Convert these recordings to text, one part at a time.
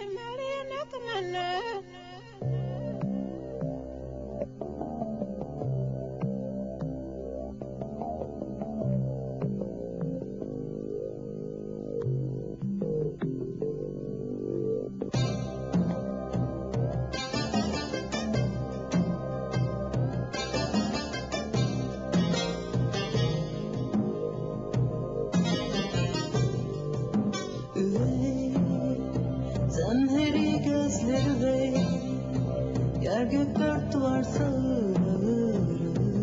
Zemheri gözleri ve yer gök dört duvar sağır ağır.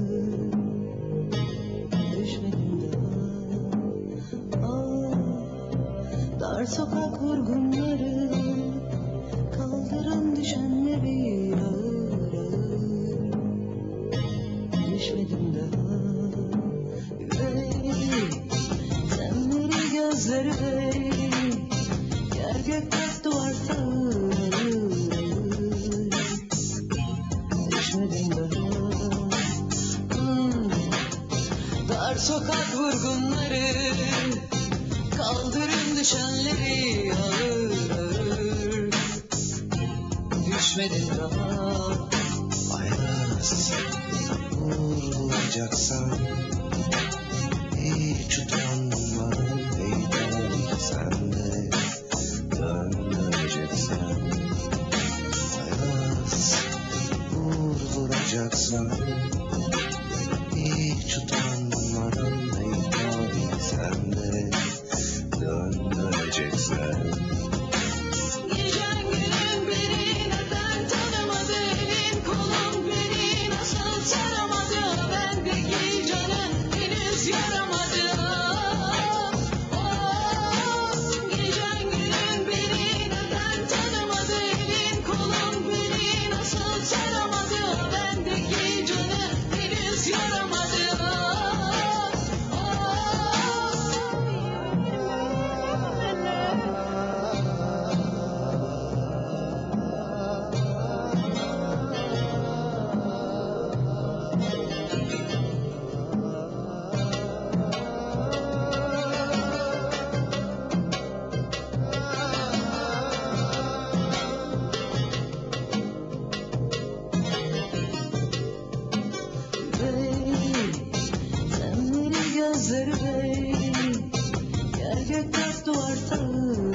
Düşmedim daha dar sokak vurgunları, kaldırın düşenleri ağır ağır. Düşmedim daha zemheri gözleri ve yer gök dört duvar sağır. Düşmedim daha dar sokak vurgunları, kaldırın düşenleri ağır ağır. Düşmedim daha Ayaz vurulacaksan hiç utanmadan eğlen sen de döndüreceksen. Ayaz vurulacaksan hiç utanmadan eğlen sen de döndüreceksen. Gecen günün beni neden tanımadı, elin kolun beni nasıl saramadı, bendeki canın henüz yaramadı. Gecen günün beni neden tanımadı, elin kolun beni nasıl saramadı, bendeki canın henüz yaramadı. Zemheri gözleri bey, yer gök dört duvar sağır.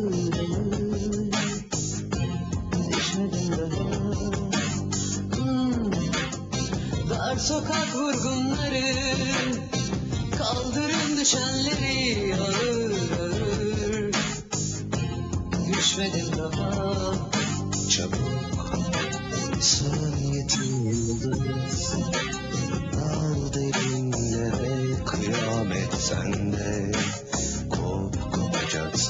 Düşmedim daha dar sokak vurgunları, kaldırın düşenleri ağır ağır. Düşmedim daha Çabuk son yetim yıldız, al derinlere kıyamet sende. Kop kopacak